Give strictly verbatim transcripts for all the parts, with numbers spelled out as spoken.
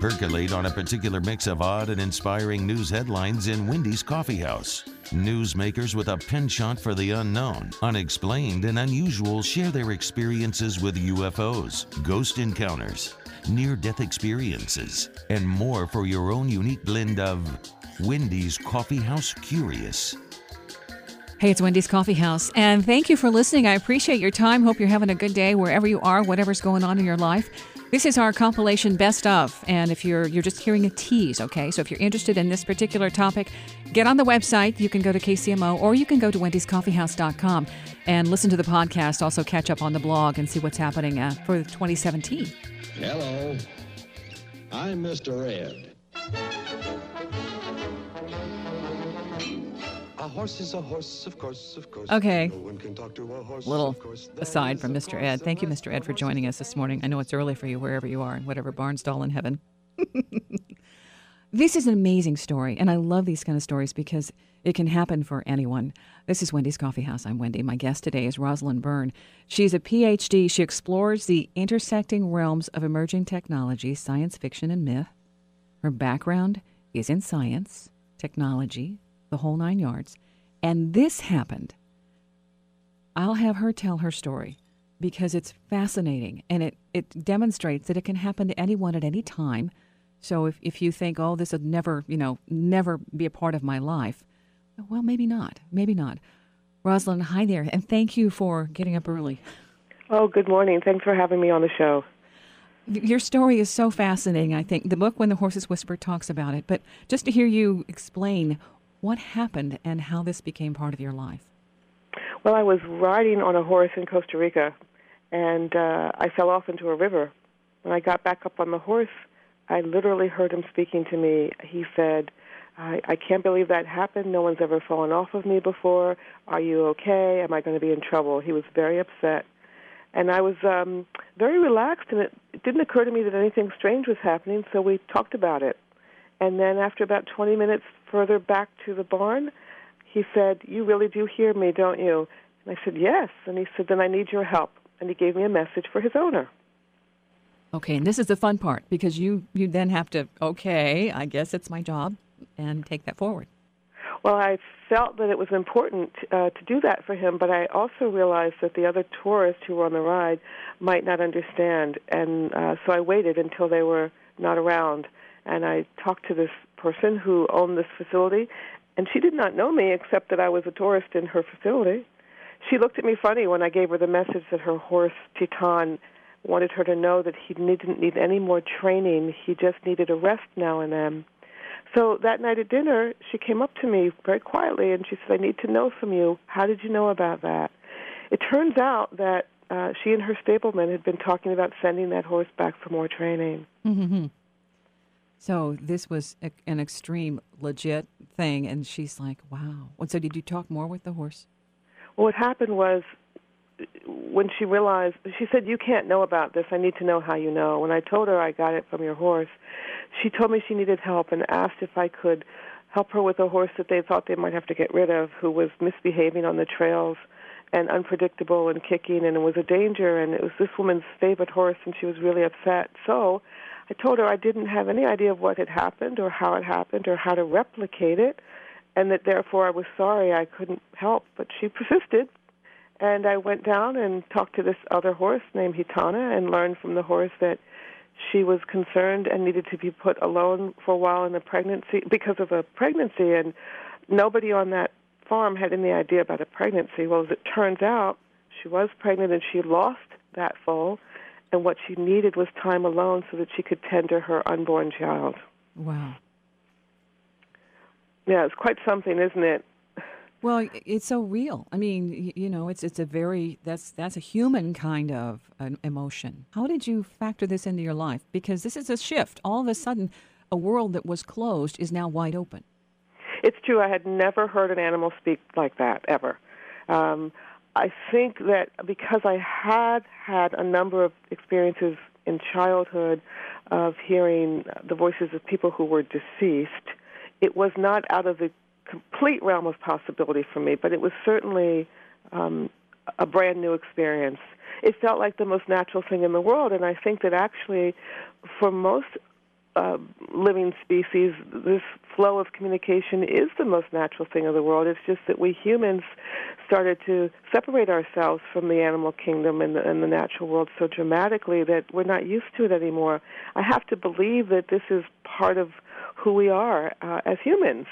percolate on a particular mix of odd and inspiring news headlines in Wendy's Coffee House. Newsmakers with a penchant for the unknown, unexplained, and unusual share their experiences with U F Os, ghost encounters, near-death experiences, and more for your own unique blend of Wendy's Coffee House Curious. Hey, it's Wendy's Coffee House, and thank you for listening. I appreciate your time. Hope you're having a good day wherever you are, whatever's going on in your life. This is our compilation Best Of, and if you're you're just hearing a tease, okay? So if you're interested in this particular topic, get on the website. You can go to K C M O, or you can go to Wendy's Coffee House dot com and listen to the podcast. Also catch up on the blog and see what's happening uh, for twenty seventeen. Hello, I'm Mister Ed. A horse is a horse, of course, of course. Okay. No one can talk to a horse, Little of course. aside from Mister Ed. Thank you, Mister Ed, for joining us this morning. I know it's early for you wherever you are, in whatever barn stall in heaven. This is an amazing story, and I love these kind of stories because it can happen for anyone. This is Wendy's Coffee House. I'm Wendy. My guest today is Rosalind Byrne. She's a P H D. She explores the intersecting realms of emerging technology, science fiction, and myth. Her background is in science, technology, the whole nine yards. And this happened. I'll have her tell her story because it's fascinating, and it, it demonstrates that it can happen to anyone at any time. So if, if you think, oh, this would never, you know, never be a part of my life, well, maybe not. Maybe not. Rosalind, hi there, and thank you for getting up early. Oh, good morning. Thanks for having me on the show. Your story is so fascinating, I think. The book, When the Horses Whisper, talks about it. But just to hear you explain what happened and how this became part of your life. Well, I was riding on a horse in Costa Rica, and uh, I fell off into a river. When I got back up on the horse, I literally heard him speaking to me. He said, I, I can't believe that happened. No one's ever fallen off of me before. Are you okay? Am I going to be in trouble? He was very upset. And I was um, very relaxed, and it, it didn't occur to me that anything strange was happening, so we talked about it. And then after about twenty minutes further back to the barn, he said, you really do hear me, don't you? And I said, yes. And he said, then I need your help. And he gave me a message for his owner. Okay, and this is the fun part, because you, you then have to, okay, I guess it's my job, and take that forward. Well, I felt that it was important uh, to do that for him, but I also realized that the other tourists who were on the ride might not understand. And uh, so I waited until they were not around. And I talked to this person who owned this facility, and she did not know me except that I was a tourist in her facility. She looked at me funny when I gave her the message that her horse, Titan, wanted her to know that he didn't need any more training. He just needed a rest now and then. So that night at dinner, she came up to me very quietly, and she said, I need to know from you, how did you know about that? It turns out that uh, she and her stableman had been talking about sending that horse back for more training. Mm-hmm. So this was a, an extreme, legit thing, and she's like, wow. So did you talk more with the horse? Well, what happened was, when she realized, she said, you can't know about this. I need to know how you know. When I told her I got it from your horse, she told me she needed help and asked if I could help her with a horse that they thought they might have to get rid of, who was misbehaving on the trails and unpredictable and kicking, and it was a danger, and it was this woman's favorite horse, and she was really upset. So I told her I didn't have any idea of what had happened or how it happened or how to replicate it, and that therefore I was sorry I couldn't help. But she persisted, and I went down and talked to this other horse named Hitana and learned from the horse that she was concerned and needed to be put alone for a while in the pregnancy because of a pregnancy, and nobody on that farm had any idea about a pregnancy. Well, as it turns out, she was pregnant and she lost that foal, and what she needed was time alone so that she could tend to her unborn child. Wow. Yeah, it's quite something, isn't it? Well, it's so real. I mean, you know, it's it's a very, that's that's a human kind of an emotion. How did you factor this into your life? Because this is a shift. All of a sudden, a world that was closed is now wide open. It's true. I had never heard an animal speak like that, ever. Um, I think that because I had had a number of experiences in childhood of hearing the voices of people who were deceased, it was not out of the complete realm of possibility for me, but it was certainly um, a brand new experience. It felt like the most natural thing in the world, and I think that actually for most uh, living species, this flow of communication is the most natural thing of the world. It's just that we humans started to separate ourselves from the animal kingdom and the, and the natural world so dramatically that we're not used to it anymore. I have to believe that this is part of who we are uh, as humans.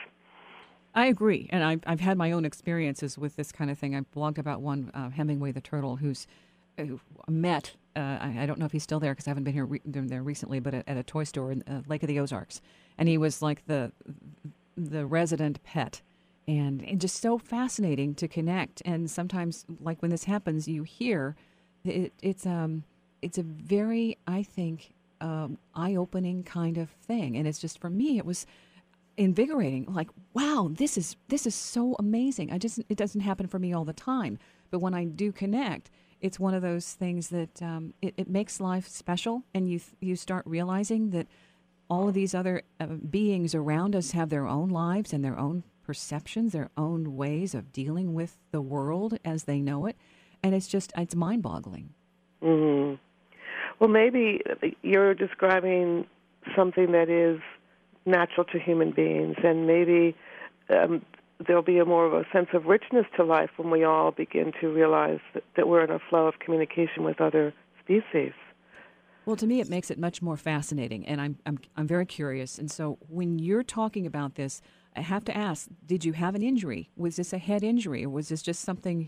I agree, and I've, I've had my own experiences with this kind of thing. I blogged about one, uh, Hemingway the turtle, who's uh, met, uh, I, I don't know if he's still there because I haven't been here re- there recently, but at, at a toy store in uh, Lake of the Ozarks. And he was like the the resident pet, and, and just so fascinating to connect. And sometimes, like when this happens, you hear it, it's um it's a very, I think, um, eye-opening kind of thing. And it's just, for me, it was invigorating. Like, wow, this is this is so amazing. I just it doesn't happen for me all the time, but when I do connect, it's one of those things that um, it, it makes life special, and you you start realizing that all of these other uh, beings around us have their own lives and their own perceptions, their own ways of dealing with the world as they know it, and it's just it's mind-boggling. Mm-hmm. Well, maybe you're describing something that is natural to human beings, and maybe um, there'll be a more of a sense of richness to life when we all begin to realize that, that we're in a flow of communication with other species. Well, to me, it makes it much more fascinating, and I'm I'm I'm very curious. And so, when you're talking about this, I have to ask: did you have an injury? Was this a head injury, or was this just something?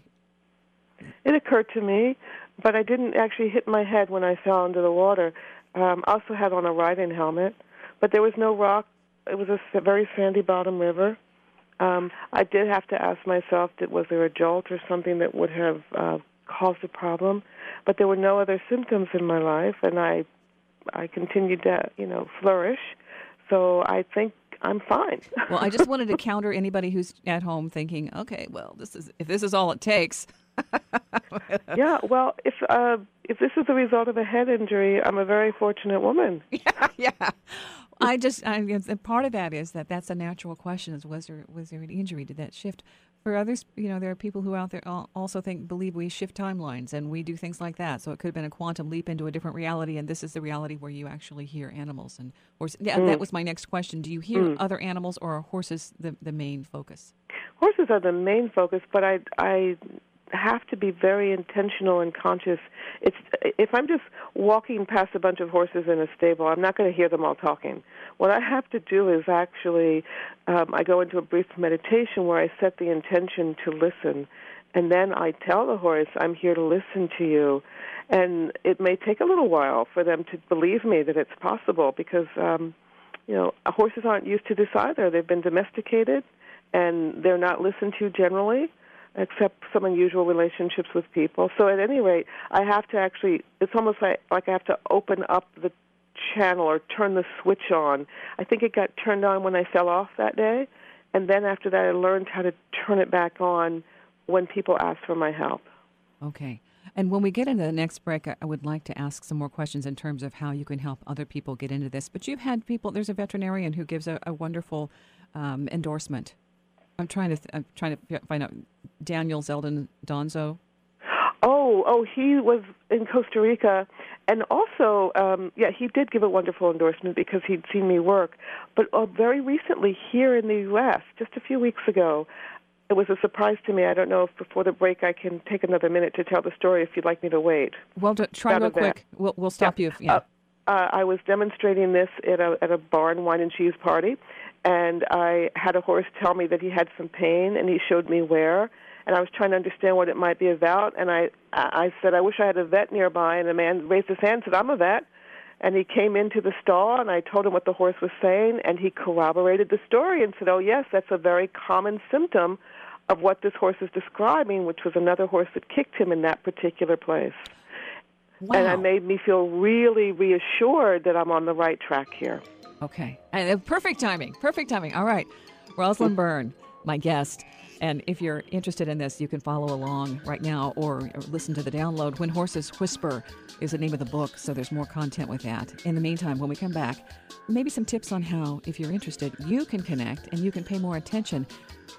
It occurred to me, but I didn't actually hit my head when I fell into the water. Um, I also had on a riding helmet. But there was no rock. It was a very sandy bottom river. Um, I did have to ask myself, did, was there a jolt or something that would have uh, caused a problem? But there were no other symptoms in my life, and I, I continued to, you know, flourish. So I think I'm fine. Well, I just wanted to counter anybody who's at home thinking, okay, well, this is if this is all it takes. Yeah, well, if uh, if this is the result of a head injury, I'm a very fortunate woman. Yeah, yeah. I just, I mean, part of that is that that's a natural question: is was there was there an injury? Did that shift? For others, you know, there are people who out there also think believe we shift timelines and we do things like that. So it could have been a quantum leap into a different reality, and this is the reality where you actually hear animals and horses. Yeah, mm. That was my next question. Do you hear mm. other animals, or are horses the the main focus? Horses are the main focus, but I I. have to be very intentional and conscious. It's if I'm just walking past a bunch of horses in a stable, I'm not going to hear them all talking. What I have to do is actually, um, I go into a brief meditation where I set the intention to listen, and then I tell the horse, I'm here to listen to you. And it may take a little while for them to believe me that it's possible, because um, you know, horses aren't used to this either. They've been domesticated, and they're not listened to generally, except some unusual relationships with people. So at any rate, I have to actually, it's almost like, like I have to open up the channel or turn the switch on. I think it got turned on when I fell off that day, and then after that I learned how to turn it back on when people ask for my help. Okay. And when we get into the next break, I would like to ask some more questions in terms of how you can help other people get into this. But you've had people, there's a veterinarian who gives a, a wonderful um, endorsement. I'm trying to th- I'm trying to find out Daniel Zeldin Donzo. Oh, oh, he was in Costa Rica, and also, um, yeah, he did give a wonderful endorsement because he'd seen me work. But uh, very recently, here in the U S, just a few weeks ago, it was a surprise to me. I don't know if before the break I can take another minute to tell the story. If you'd like me to wait. Well, to try real quick. We'll we'll stop yeah. you. If, yeah. Uh, uh, I was demonstrating this at a at a barn wine and cheese party. And I had a horse tell me that he had some pain, and he showed me where. And I was trying to understand what it might be about. And I, I said, I wish I had a vet nearby. And the man raised his hand and said, I'm a vet. And he came into the stall, and I told him what the horse was saying, and he corroborated the story and said, oh, yes, that's a very common symptom of what this horse is describing, which was another horse that kicked him in that particular place. Wow. And it made me feel really reassured that I'm on the right track here. Okay. And uh, perfect timing. Perfect timing. All right. Rosalind Byrne, my guest. And if you're interested in this, you can follow along right now or, or listen to the download. When Horses Whisper is the name of the book, so there's more content with that. In the meantime, when we come back, maybe some tips on how, if you're interested, you can connect and you can pay more attention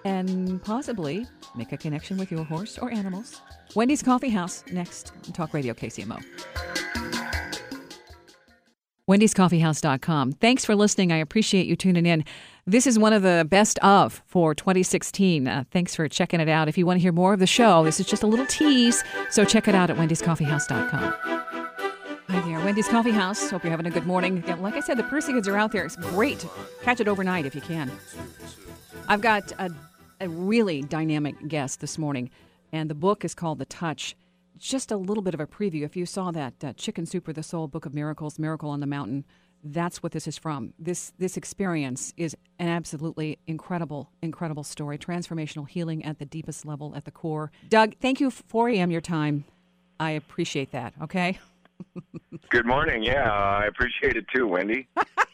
and possibly make a connection with your horse or animals. Wendy's Coffee House, next on Talk Radio K C M O. Wendy's Coffee House dot com. Thanks for listening. I appreciate you tuning in. This is one of the best of for twenty sixteen. Uh, thanks for checking it out. If you want to hear more of the show, this is just a little tease, so check it out at Wendy's Coffee House dot com. Hi there, Wendy's Coffee House. Hope you're having a good morning. Yeah, like I said, the Perseids are out there. It's great. Catch it overnight if you can. I've got a, a really dynamic guest this morning, and the book is called The Touch. Just a little bit of a preview. If you saw that uh, Chicken Soup for the Soul, Book of Miracles, Miracle on the Mountain, that's what this is from. This this experience is an absolutely incredible, incredible story. Transformational healing at the deepest level, at the core. Doug, thank you for four a.m. your time. I appreciate that, okay? Good morning. Yeah, I appreciate it too, Wendy.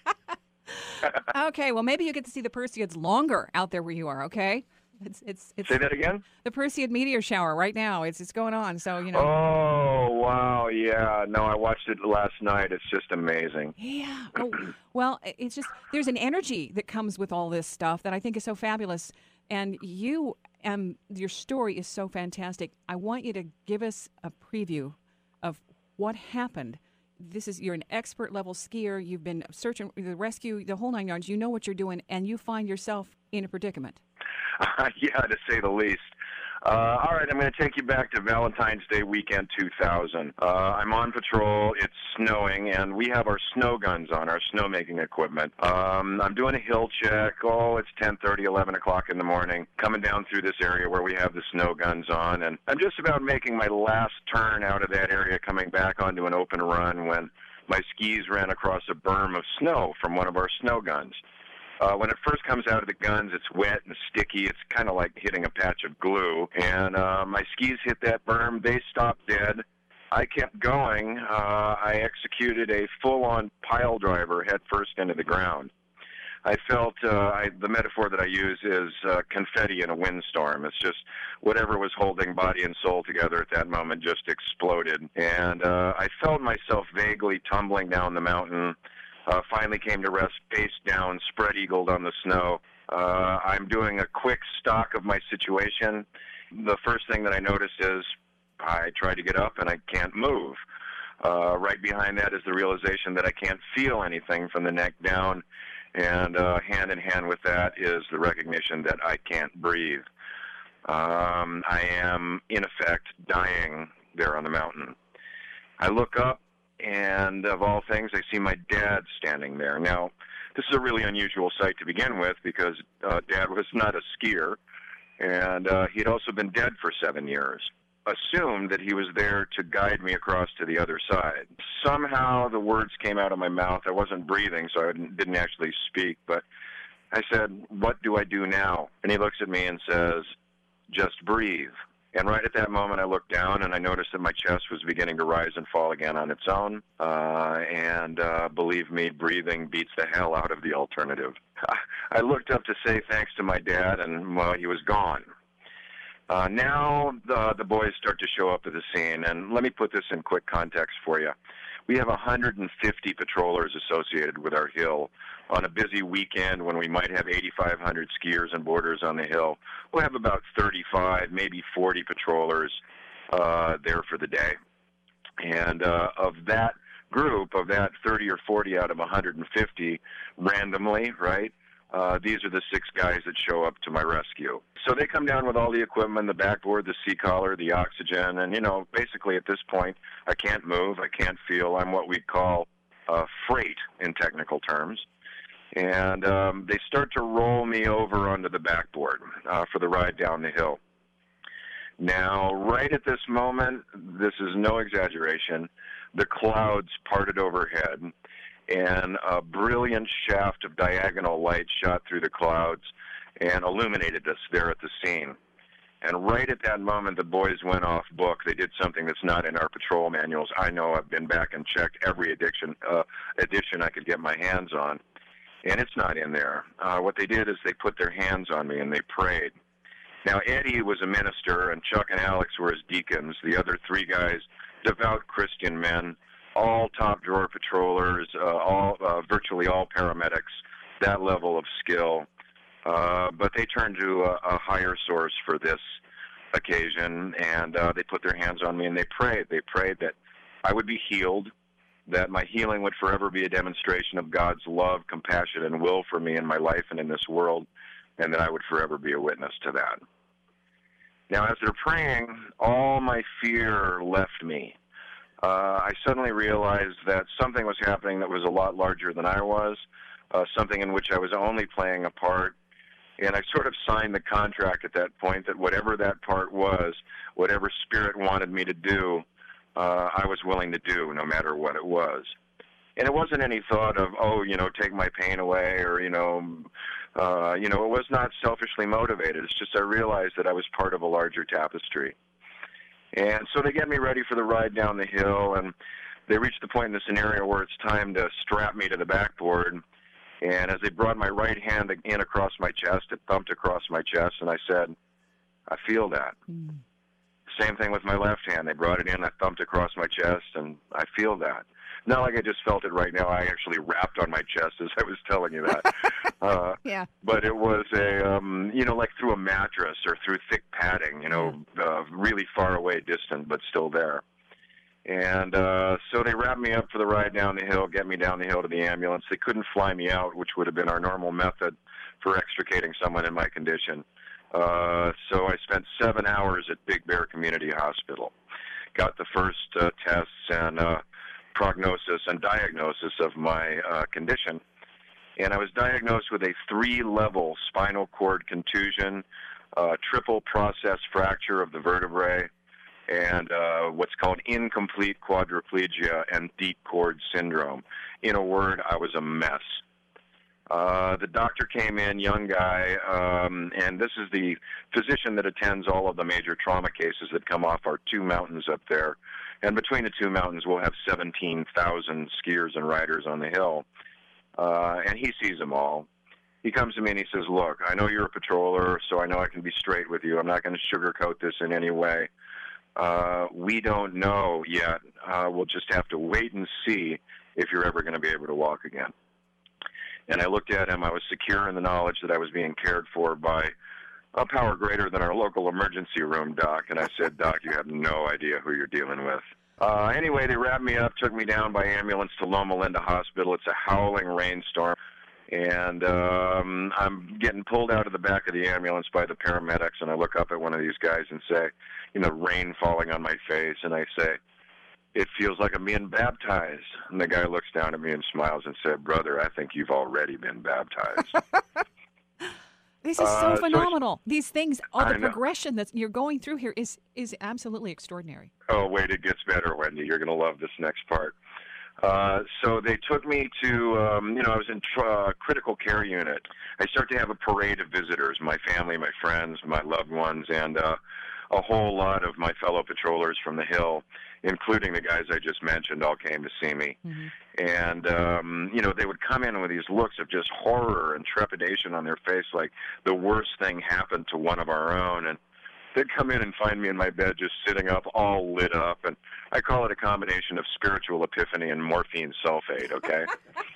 Okay, well, maybe you get to see the Perseids longer out there where you are, okay? It's it's it's Say that again? The Perseid meteor shower right now. It's it's going on, so, you know. Oh, wow, yeah. No, I watched it last night. It's just amazing. Yeah. Oh, well, it's just, there's an energy that comes with all this stuff that I think is so fabulous. And you, um, your story is so fantastic. I want you to give us a preview of what happened. This is, you're an expert level skier. You've been searching the rescue, the whole nine yards. You know what you're doing, and you find yourself in a predicament. Uh, yeah, to say the least. Uh, all right, I'm going to take you back to Valentine's Day weekend two thousand. Uh, I'm on patrol. It's snowing, and we have our snow guns on, our snowmaking equipment. Um, I'm doing a hill check. Oh, it's ten thirty, eleven o'clock in the morning, coming down through this area where we have the snow guns on, and I'm just about making my last turn out of that area, coming back onto an open run when my skis ran across a berm of snow from one of our snow guns. Uh, when it first comes out of the guns, it's wet and sticky. It's kind of like hitting a patch of glue. And uh, my skis hit that berm. They stopped dead. I kept going. Uh, I executed a full-on pile driver head first into the ground. I felt, uh, I, the metaphor that I use is uh, confetti in a windstorm. It's just whatever was holding body and soul together at that moment just exploded. And uh, I felt myself vaguely tumbling down the mountain. Uh, finally came to rest face down, spread-eagled on the snow. Uh, I'm doing a quick stock of my situation. The first thing that I noticed is I try to get up and I can't move. Uh, right behind that is the realization that I can't feel anything from the neck down, and uh, hand in hand with that is the recognition that I can't breathe. Um, I am, in effect, dying there on the mountain. I look up, and of all things, I see my dad standing there. Now, this is a really unusual sight to begin with because uh, Dad was not a skier, and uh, he'd also been dead for seven years. Assumed that he was there to guide me across to the other side. Somehow the words came out of my mouth. I wasn't breathing, so I didn't actually speak, but I said, "What do I do now?" And he looks at me and says, "Just breathe." And right at that moment, I looked down, and I noticed that my chest was beginning to rise and fall again on its own. Uh, and uh, believe me, breathing beats the hell out of the alternative. I looked up to say thanks to my dad, and well, he was gone. Uh, now the, the boys start to show up at the scene, and let me put this in quick context for you. We have one hundred fifty patrollers associated with our hill. On a busy weekend when we might have eighty-five hundred skiers and boarders on the hill, we'll have about thirty-five, maybe forty patrollers uh, there for the day. And uh, of that group, of that thirty or forty out of one hundred fifty, randomly, right, uh, these are the six guys that show up to my rescue. So they come down with all the equipment, the backboard, the sea collar, the oxygen, and, you know, basically at this point, I can't move, I can't feel. I'm what we call uh, freight in technical terms. And um, they start to roll me over onto the backboard uh, for the ride down the hill. Now, right at this moment, this is no exaggeration, the clouds parted overhead, and a brilliant shaft of diagonal light shot through the clouds and illuminated us there at the scene. And right at that moment, the boys went off book. They did something that's not in our patrol manuals. I know. I've been back and checked every edition, uh, edition I could get my hands on. And it's not in there. Uh, what they did is they put their hands on me and they prayed. Now, Eddie was a minister, and Chuck and Alex were his deacons. The other three guys, devout Christian men, all top-drawer patrollers, uh, all uh, virtually all paramedics, that level of skill. Uh, but they turned to a, a higher source for this occasion, and uh, they put their hands on me and they prayed. They prayed that I would be healed, that my healing would forever be a demonstration of God's love, compassion, and will for me in my life and in this world, and that I would forever be a witness to that. Now, as they're praying, all my fear left me. Uh, I suddenly realized that something was happening that was a lot larger than I was, uh, something in which I was only playing a part. And I sort of signed the contract at that point that whatever that part was, whatever Spirit wanted me to do, uh, I was willing to do, no matter what it was. And it wasn't any thought of, oh, you know, take my pain away, or, you know, uh, you know, it was not selfishly motivated. It's just I realized that I was part of a larger tapestry. And so they get me ready for the ride down the hill, and they reach the point in the scenario where it's time to strap me to the backboard. And as they brought my right hand in across my chest, it thumped across my chest, and I said, I feel that. Mm. Same thing with my left hand. They brought it in, I thumped across my chest, and I feel that. Not like I just felt it right now. I actually rapped on my chest as I was telling you that. uh, yeah. But it was a, um, you know, like through a mattress or through thick padding, you know, uh, really far away, distant, but still there. And uh, so they wrapped me up for the ride down the hill, get me down the hill to the ambulance. They couldn't fly me out, which would have been our normal method for extricating someone in my condition. Uh, so I spent seven hours at Big Bear Community Hospital. Got the first uh, tests and uh, prognosis and diagnosis of my uh, condition. And I was diagnosed with a three-level spinal cord contusion, uh, triple process fracture of the vertebrae, and uh, what's called incomplete quadriplegia and deep cord syndrome. In a word, I was a mess. Uh, the doctor came in, young guy, um, and this is the physician that attends all of the major trauma cases that come off our two mountains up there. And between the two mountains, we'll have seventeen thousand skiers and riders on the hill. Uh, and he sees them all. He comes to me and he says, look, I know you're a patroller, so I know I can be straight with you. I'm not going to sugarcoat this in any way. Uh, we don't know yet. Uh, we'll just have to wait and see if you're ever going to be able to walk again. And I looked at him. I was secure in the knowledge that I was being cared for by a power greater than our local emergency room doc. And I said, Doc, you have no idea who you're dealing with. Uh, anyway, they wrapped me up, took me down by ambulance to Loma Linda Hospital. It's a howling rainstorm. And um, I'm getting pulled out of the back of the ambulance by the paramedics, and I look up at one of these guys and say, you know, rain falling on my face, and I say, it feels like I'm being baptized. And the guy looks down at me and smiles and said, brother, I think you've already been baptized. This is so uh, phenomenal. So These things, all the I know. progression that you're going through here is, is absolutely extraordinary. Oh, wait, it gets better, Wendy. You're going to love this next part. Uh, so they took me to, um, you know, I was in tr- uh, critical care unit. I start to have a parade of visitors, my family, my friends, my loved ones, and uh, a whole lot of my fellow patrollers from the Hill, including the guys I just mentioned, all came to see me. Mm-hmm. And, um, you know, they would come in with these looks of just horror and trepidation on their face, like the worst thing happened to one of our own. And they'd come in and find me in my bed just sitting up, all lit up. And I call it a combination of spiritual epiphany and morphine sulfate, okay?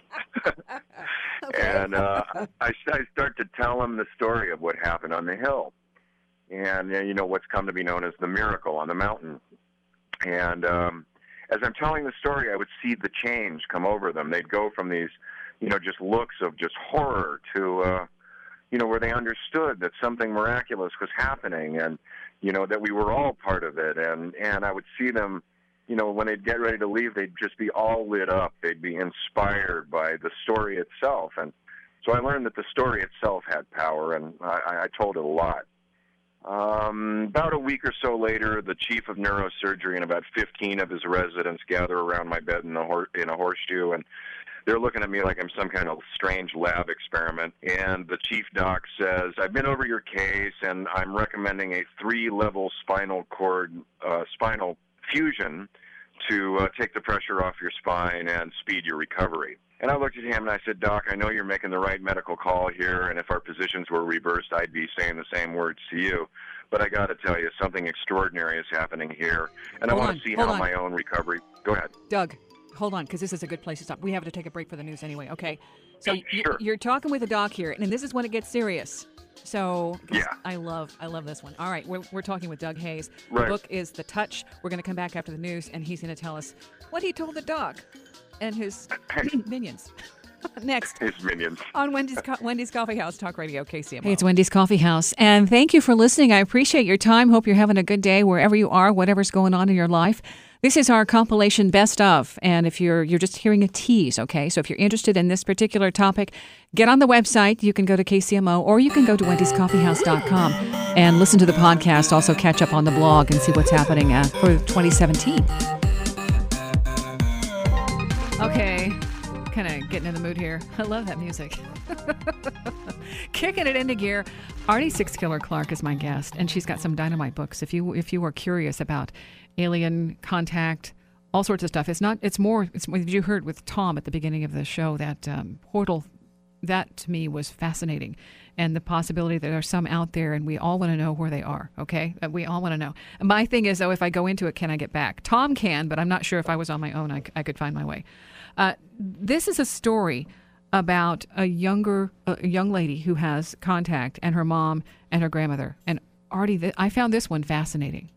okay. And uh, I, I start to tell them the story of what happened on the Hill. And, you know, what's come to be known as the miracle on the mountain. And um, as I'm telling the story, I would see the change come over them. They'd go from these, you know, just looks of just horror to, uh, you know, where they understood that something miraculous was happening and, you know, that we were all part of it. And, and I would see them, you know, when they'd get ready to leave, they'd just be all lit up. They'd be inspired by the story itself. And so I learned that the story itself had power, and I, I told it a lot. Um, about a week or so later, the chief of neurosurgery and about fifteen of his residents gather around my bed in a, hor- in a horseshoe, and they're looking at me like I'm some kind of strange lab experiment. And the chief doc says, I've been over your case, and I'm recommending a three-level spinal cord, uh, spinal fusion to uh, take the pressure off your spine and speed your recovery. And I looked at him and I said, Doc, I know you're making the right medical call here, and if our positions were reversed, I'd be saying the same words to you. But I got to tell you, something extraordinary is happening here, and hold I want to see how on. my own recovery... Go ahead. Doug, hold on, because this is a good place to stop. We have to take a break for the news anyway. Okay, so Yeah, you, sure. you're talking with a doc here, and this is when it gets serious. So 'cause Yeah. I love I love this one. All right, we're, we're talking with Doug Hayes. The Right. book is The Touch. We're going to come back after the news, and he's going to tell us what he told the doc and his minions. Next His minions. on Wendy's Co- Wendy's Coffee House Talk Radio K C M O. Hey, it's Wendy's Coffee House, and thank you for listening. I appreciate your time. Hope you're having a good day wherever you are, whatever's going on in your life. This is our compilation best of, and if you're you're just hearing a tease, okay? So if you're interested in this particular topic, get on the website. You can go to K C M O, or you can go to Wendy's Coffee House dot com and listen to the podcast. Also catch up on the blog and see what's happening uh, for twenty seventeen. Okay. Kind of getting in the mood here. I love that music. Kicking it into gear. Artie Six Killer Clark is my guest, and she's got some dynamite books. If you if you were curious about alien contact, all sorts of stuff, it's not. It's more. It's what you heard with Tom at the beginning of the show. That um, portal, that to me was fascinating, and the possibility that there's some out there, and we all want to know where they are. Okay, Uh, we all want to know. And my thing is, though, if I go into it, can I get back? Tom can, but I'm not sure if I was on my own, I, c- I could find my way. Uh, this is a story about a younger, a young lady who has contact, and her mom and her grandmother. And Artie, th- I found this one fascinating.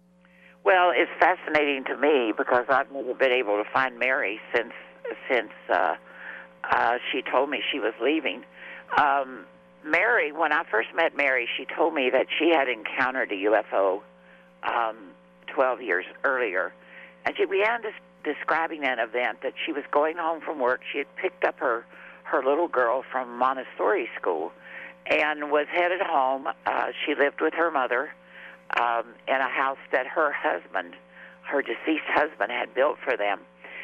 Well, it's fascinating to me because I've never been able to find Mary since since uh, uh, she told me she was leaving. Um, Mary, when I first met Mary, she told me that she had encountered a U F O um, twelve years earlier, and she began to describing an event that she was going home from work. She had picked up her, her little girl from Montessori school and was headed home. Uh, she lived with her mother um, in a house that her husband, her deceased husband, had built for them.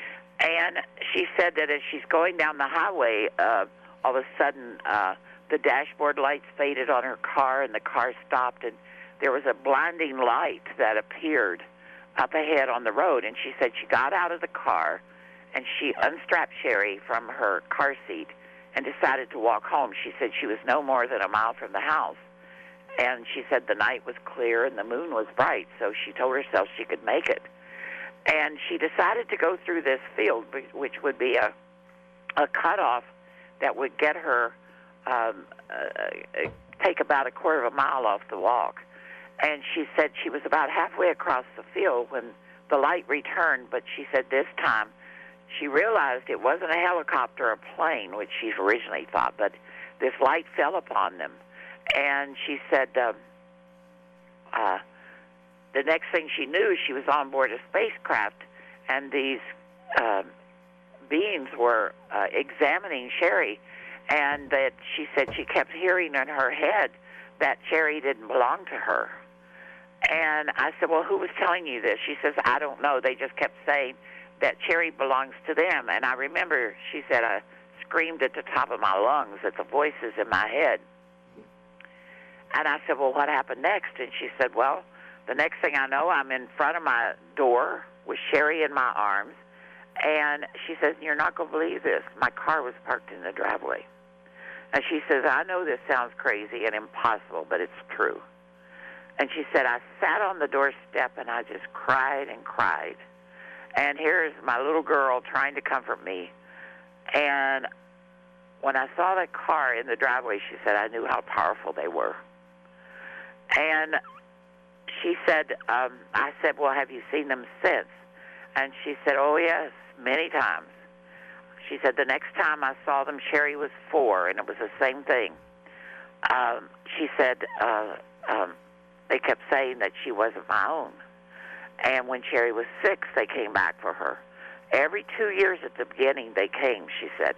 And she said that as she's going down the highway, uh, all of a sudden uh, the dashboard lights faded on her car and the car stopped, and there was a blinding light that appeared up ahead on the road. And she said she got out of the car and she unstrapped Sherry from her car seat and decided to walk home. She said she was no more than a mile from the house, and she said the night was clear and the moon was bright, so she told herself she could make it. And she decided to go through this field, which would be a a cutoff that would get her um, uh, take about a quarter of a mile off the walk. And she said she was about halfway across the field when the light returned, but she said this time she realized it wasn't a helicopter or a plane, which she originally thought, but this light fell upon them. And she said uh, uh, the next thing she knew, she was on board a spacecraft, and these uh, beings were uh, examining Sherry, and that she said she kept hearing in her head that Sherry didn't belong to her. And I said, well, who was telling you this? She says, I don't know. They just kept saying that Sherry belongs to them. And I remember, she said, I screamed at the top of my lungs at the voices in my head. And I said, well, what happened next? And she said, well, the next thing I know, I'm in front of my door with Sherry in my arms. And she says, you're not going to believe this. My car was parked in the driveway. And she says, I know this sounds crazy and impossible, but it's true. And she said, I sat on the doorstep and I just cried and cried. And here's my little girl trying to comfort me. And when I saw that car in the driveway, she said, I knew how powerful they were. And she said, um, I said, well, have you seen them since? And she said, oh, yes, many times. She said, the next time I saw them, Sherry was four, and it was the same thing. Um, she said, uh, um, they kept saying that she wasn't my own. And when Sherry was six, they came back for her. Every two years at the beginning, they came, she said.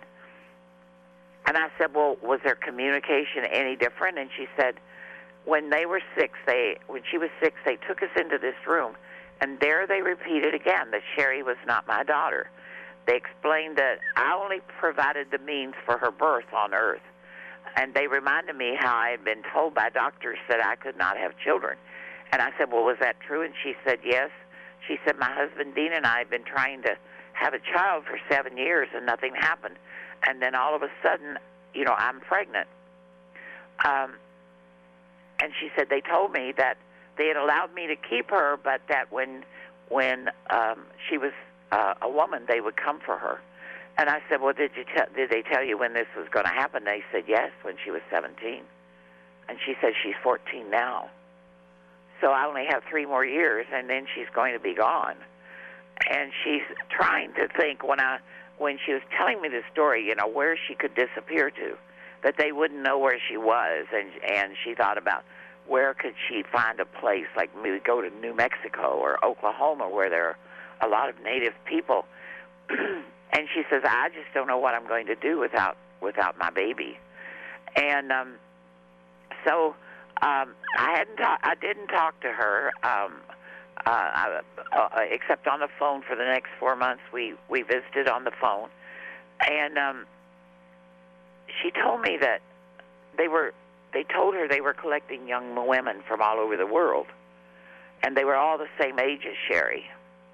And I said, well, was their communication any different? And she said, when they were six, they when she was six, they took us into this room, and there they repeated again that Sherry was not my daughter. They explained that I only provided the means for her birth on Earth. And they reminded me how I had been told by doctors that I could not have children. And I said, well, was that true? And she said, yes. She said, my husband Dean and I have been trying to have a child for seven years and nothing happened. And then all of a sudden, you know, I'm pregnant. Um, and she said, they told me that they had allowed me to keep her, but that when when um, she was uh, a woman, they would come for her. And I said, well, did you te- did they tell you when this was going to happen? They said yes, when she was seventeen. And she said she's fourteen now. So I only have three more years, and then she's going to be gone. And she's trying to think, when I when she was telling me this story, you know, where she could disappear to, that they wouldn't know where she was. And and she thought about where could she find a place, like maybe go to New Mexico or Oklahoma, where there are a lot of native people. And she says, I just don't know what I'm going to do without without my baby. And um, so um, I hadn't ta- I didn't talk to her um, uh, uh, except on the phone for the next four months. We we visited on the phone, and um, she told me that they were they told her they were collecting young women from all over the world, and they were all the same age as Sherry.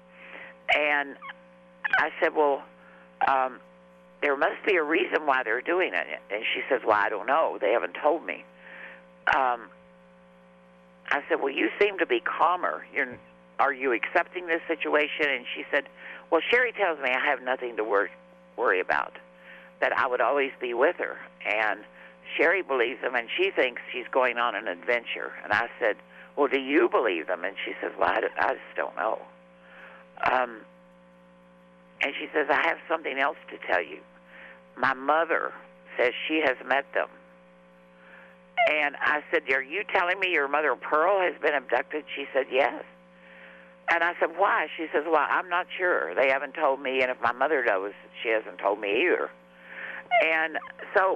And I said, well, um, there must be a reason why they're doing it. And she says, well, I don't know. They haven't told me. Um, I said, well, you seem to be calmer. You're, are you accepting this situation? And she said, well, Sherry tells me I have nothing to wor- worry about, that I would always be with her. And Sherry believes them, and she thinks she's going on an adventure. And I said, well, do you believe them? And she says, well, I, I just don't know. Um, and she says, I have something else to tell you. My mother says she has met them. And I said, are you telling me your mother, Pearl, has been abducted? She said, yes. And I said, why? She says, well, I'm not sure. They haven't told me, and if my mother knows, she hasn't told me either. And so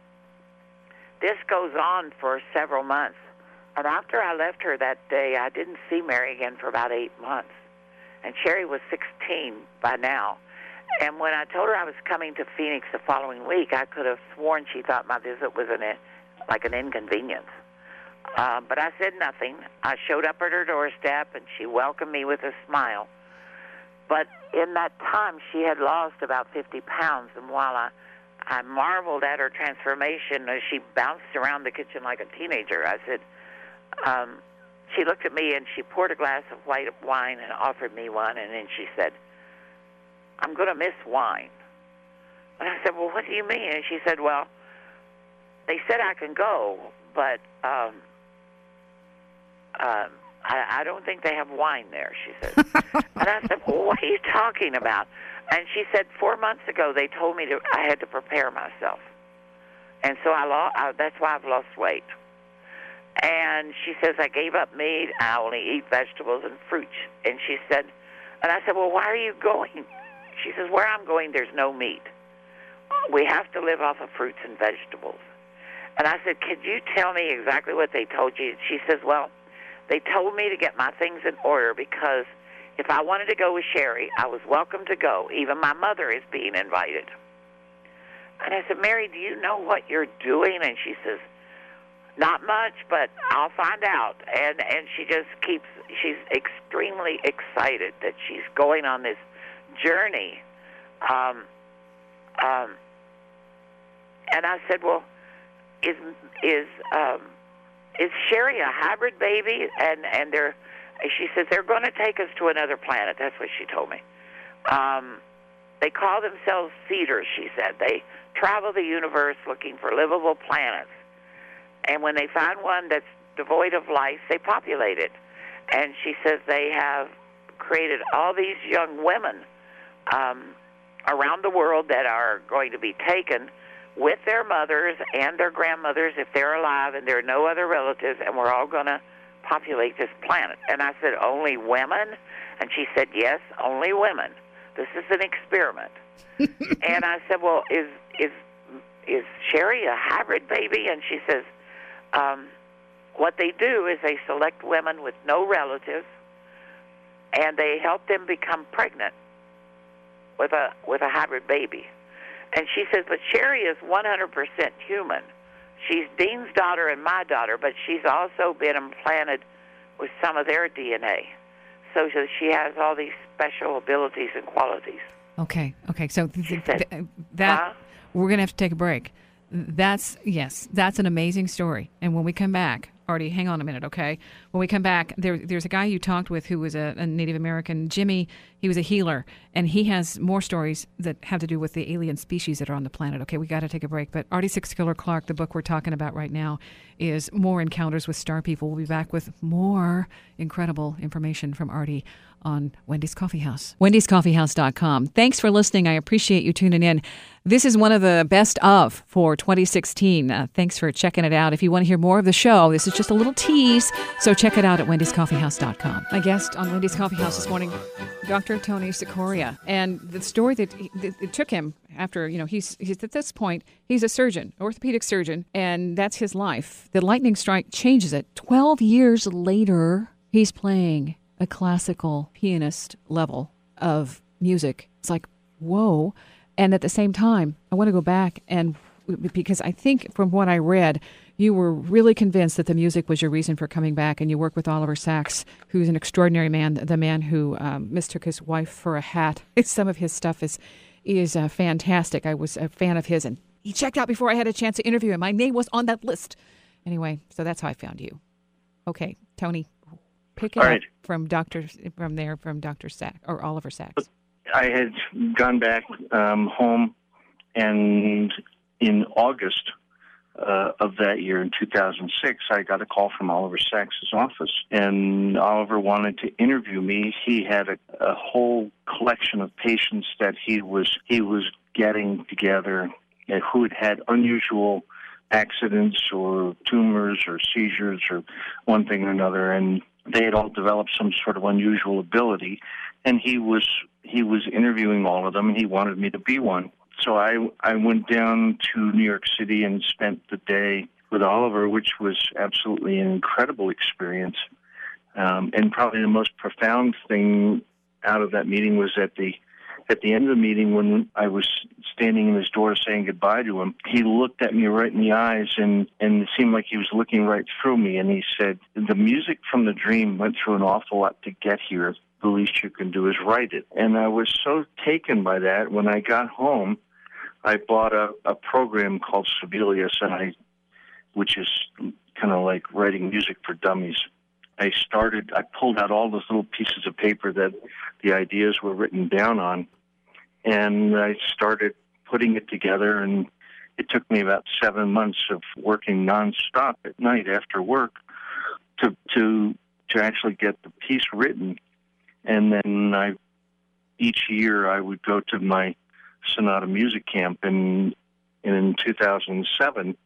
this goes on for several months. And after I left her that day, I didn't see Mary again for about eight months. And Sherry was sixteen by now. And when I told her I was coming to Phoenix the following week, I could have sworn she thought my visit was an, like an inconvenience. Uh, but I said nothing. I showed up at her doorstep, and she welcomed me with a smile. But in that time, she had lost about fifty pounds. And while I, I marveled at her transformation as she bounced around the kitchen like a teenager, I said, um, she looked at me, and she poured a glass of white wine and offered me one, and then she said, I'm going to miss wine. And I said, well, what do you mean? And she said, well, they said I can go, but um, um, I, I don't think they have wine there, she said. And I said, well, what are you talking about? And she said, four months ago, they told me to, I had to prepare myself. And so I, lo- I that's why I've lost weight. And she says, I gave up meat. I only eat vegetables and fruits. And she said, and I said, well, why are you going? She says, where I'm going, there's no meat. We have to live off of fruits and vegetables. And I said, could you tell me exactly what they told you? She says, well, they told me to get my things in order because if I wanted to go with Sherry, I was welcome to go. Even my mother is being invited. And I said, Mary, do you know what you're doing? And she says, not much, but I'll find out. And and she just keeps, she's extremely excited that she's going on this journey. Um, um, and I said, well, is is um, is Sherry a hybrid baby? And and they're, she says, they're going to take us to another planet. That's what she told me. Um, they call themselves seeders, she said. They travel the universe looking for livable planets. And when they find one that's devoid of life, they populate it. And she says they have created all these young women um, around the world that are going to be taken with their mothers and their grandmothers if they're alive and there are no other relatives, and we're all going to populate this planet. And I said, only women? And she said, yes, only women. This is an experiment. And I said, well, is is is Sherry a hybrid baby? And she says, um, what they do is they select women with no relatives, and they help them become pregnant with a with a hybrid baby. And she says, but Sherry is one hundred percent human. She's Dean's daughter and my daughter, but she's also been implanted with some of their D N A. So she has all these special abilities and qualities. Okay, okay. So th- th- said, th- that huh? we're going to have to take a break. That's, yes, that's an amazing story. And when we come back, Artie. Hang on a minute, okay? When we come back, there, there's a guy you talked with who was a, a Native American, Jimmy. He was a healer, and he has more stories that have to do with the alien species that are on the planet. Okay, we got to take a break. But Artie Six Killer Clarke, the book we're talking about right now, is More Encounters with Star People. We'll be back with more incredible information from Artie on Wendy's Coffee House. Wendy's Coffee House dot com. Thanks for listening. I appreciate you tuning in. This is one of the best of for twenty sixteen. Uh, thanks for checking it out. If you want to hear more of the show, this is just a little tease, so check it out at Wendy's Coffee House dot com. My guest on Wendy's Coffee House this morning, Doctor Tony Sikoria. And the story that, he, that it took him after, you know, he's, he's at this point, he's a surgeon, orthopedic surgeon, and that's his life. The lightning strike changes it. twelve years later, he's playing a classical pianist level of music. It's like, whoa. And at the same time, I want to go back and, because I think from what I read, you were really convinced that the music was your reason for coming back, and you work with Oliver Sacks, who's an extraordinary man, the man who um, mistook his wife for a hat. Some of his stuff is is uh, fantastic. I was a fan of his, and he checked out before I had a chance to interview him. My name was on that list. Anyway, so that's how I found you. Okay, Tony. Pick it All up right. from Doctor from there from Doctor Sacks or Oliver Sacks. I had gone back um, home, and in August uh, of that year, in two thousand six, I got a call from Oliver Sacks' office, and Oliver wanted to interview me. He had a, a whole collection of patients that he was he was getting together, uh, who had had unusual accidents or tumors or seizures or one thing or another, and they had all developed some sort of unusual ability, and he was he was interviewing all of them, and he wanted me to be one. So I I went down to New York City and spent the day with Oliver, which was absolutely an incredible experience. Um, and probably the most profound thing out of that meeting was at the at the end of the meeting, when I was standing in his door saying goodbye to him, he looked at me right in the eyes, and, and it seemed like he was looking right through me, and he said, "The music from the dream went through an awful lot to get here. The least you can do is write it." And I was so taken by that. When I got home, I bought a, a program called Sibelius, and I, which is kind of like writing music for dummies. I started, I pulled out all those little pieces of paper that the ideas were written down on, and I started putting it together, and it took me about seven months of working nonstop at night after work to to to actually get the piece written. And then I, each year I would go to my Sonata Music Camp, and, and in two thousand seven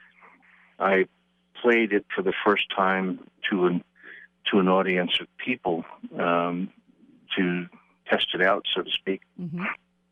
I played it for the first time to an to an audience of people um, to test it out, so to speak. Mm-hmm.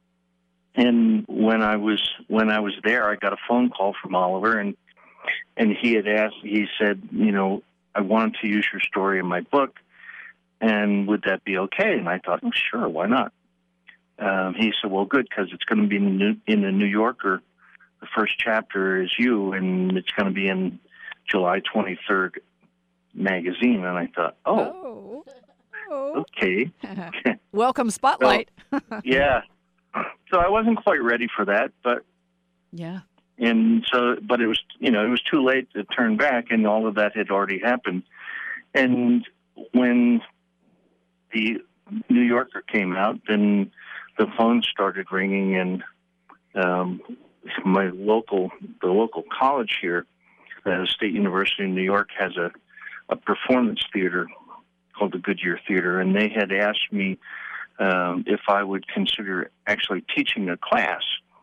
And when I was when I was there, I got a phone call from Oliver, and and he had asked. He said, you know, "I wanted to use your story in my book, and would that be okay?" And I thought, oh, sure, why not? Um, he said, "Well, good, because it's going to be in the, New, in the New Yorker. The first chapter is you, and it's going to be in July twenty-third magazine." And I thought, oh, Oh. Oh. okay. Welcome spotlight. So, yeah. So I wasn't quite ready for that, but yeah. and so, but it was, you know, it was too late to turn back, and all of that had already happened. And when the New Yorker came out, then the phone started ringing, and um, my local, the local college here, the State University in New York, has a, a performance theater called the Goodyear Theater, and they had asked me um, if I would consider actually teaching a class.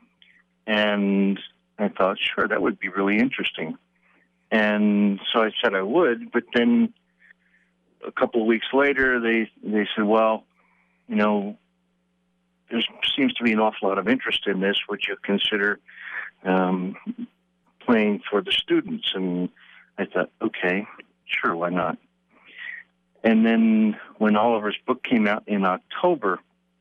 And I thought, sure, that would be really interesting. And so I said I would, but then a couple of weeks later, they, they said, well, you know, there seems to be an awful lot of interest in this. Would you consider um, playing for the students? And I thought, okay, sure, why not? And then when Oliver's book came out in October,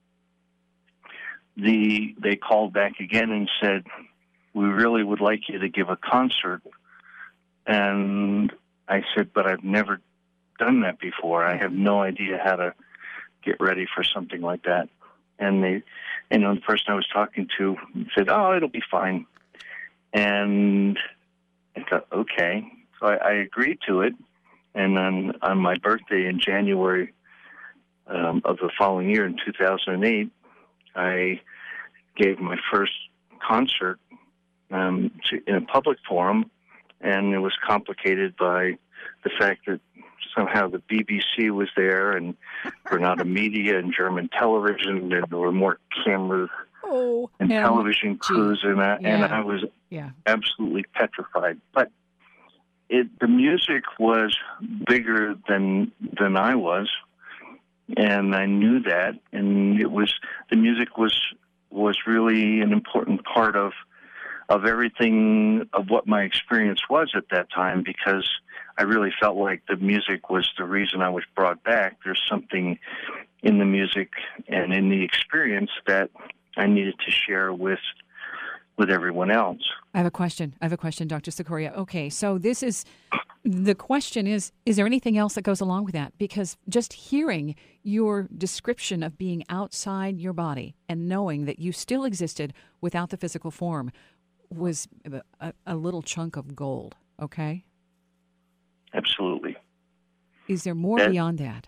the they called back again and said, we really would like you to give a concert. And I said, but I've never done that before. I have no idea how to get ready for something like that. And they, you know, the person I was talking to said, oh, it'll be fine. And I thought, okay. So I, I agreed to it. And on, on my birthday in January um, of the following year, in two thousand eight, I gave my first concert um, to, in a public forum, and it was complicated by the fact that somehow the B B C was there, and Granada Media and German television, and there were more cameras oh, and um, television crews, and I, yeah. and I was yeah. absolutely petrified. But it, the music was bigger than than I was, and I knew that, and it was the music was was really an important part of of everything of what my experience was at that time, because I really felt like the music was the reason I was brought back. There's something in the music and in the experience that I needed to share with with everyone else. I have a question. I have a question, Doctor Cicoria. Okay, so this is, the question is, is there anything else that goes along with that? Because just hearing your description of being outside your body and knowing that you still existed without the physical form was a, a little chunk of gold, okay? Absolutely. Is there more that, beyond that?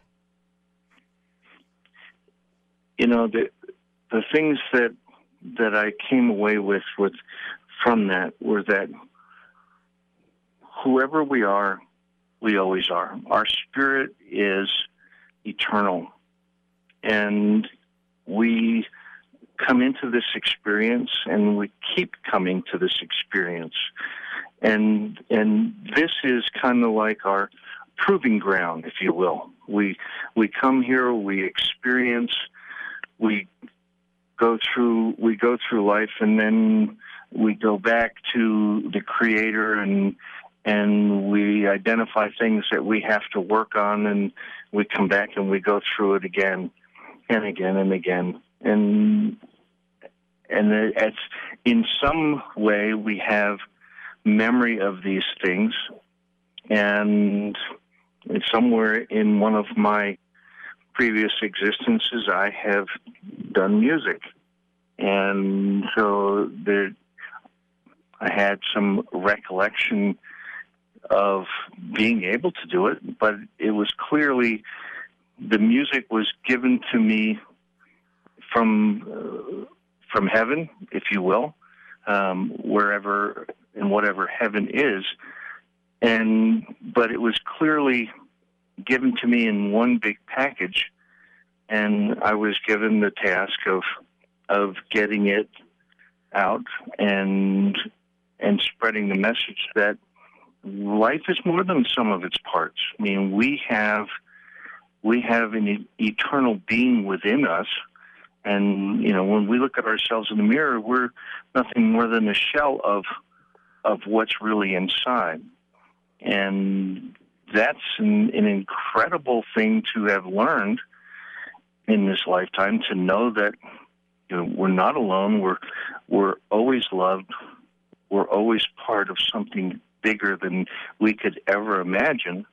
You know, the the things that that I came away with, with from that were that whoever we are, we always are. Our spirit is eternal, and we come into this experience, and we keep coming to this experience. And and this is kind of like our proving ground, if you will. We we come here, we experience, we go through we go through life, and then we go back to the Creator, and and we identify things that we have to work on, and we come back and we go through it again and again and again. And and it's in some way we have memory of these things, and somewhere in one of my previous existences I have done music, and so there I had some recollection of being able to do it, but it was clearly the music was given to me from uh, from heaven, if you will, um, wherever and whatever heaven is, and but it was clearly given to me in one big package, and I was given the task of of getting it out and and spreading the message that life is more than some of its parts. I mean, we have we have an e- eternal being within us. And, you know, when we look at ourselves in the mirror, we're nothing more than a shell of of what's really inside. And that's an, an incredible thing to have learned in this lifetime, to know that, you know, we're not alone. We're we're always loved. We're always part of something bigger than we could ever imagine.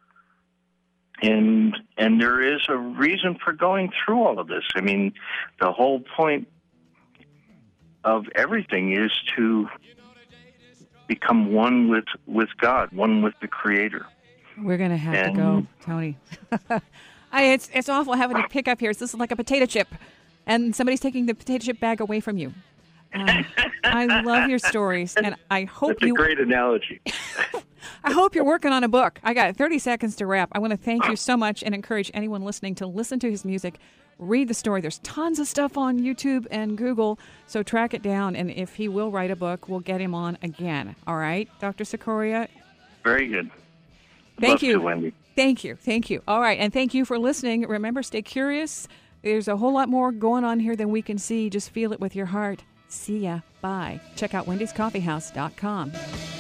And and there is a reason for going through all of this. I mean, the whole point of everything is to become one with, with God, one with the Creator. We're going to have and, to go, Tony. I, it's it's awful having to pick up here. This is like a potato chip, and somebody's taking the potato chip bag away from you. Um, I love your stories, and I hope That's you... a great analogy. I hope you're working on a book. I got thirty seconds to wrap. I want to thank you so much and encourage anyone listening to listen to his music, read the story. There's tons of stuff on YouTube and Google, so track it down. And if he will write a book, we'll get him on again. All right, Doctor Cicoria? Very good. Thank Love you. To, Wendy. Thank you. Thank you. All right, and thank you for listening. Remember, stay curious. There's a whole lot more going on here than we can see. Just feel it with your heart. See ya. Bye. Check out Wendy's Coffee House dot com.